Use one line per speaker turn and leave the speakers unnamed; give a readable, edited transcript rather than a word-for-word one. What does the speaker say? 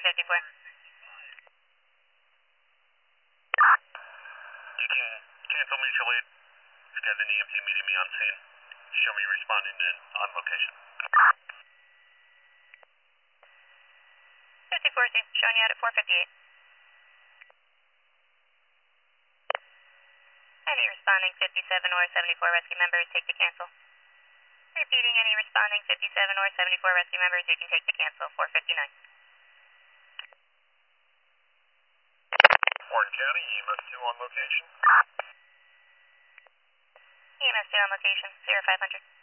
54.
You can cancel mutual aid. We've got an EMT meeting me on scene. Show me responding then on location.
54C, showing you out at 458. Any responding 57 or 74 rescue members, take the cancel. Repeating, any responding 57 or 74 rescue members, you can take the cancel, 459.
Warren County, EMS 2 on location.
EMS 2 on location, 0500.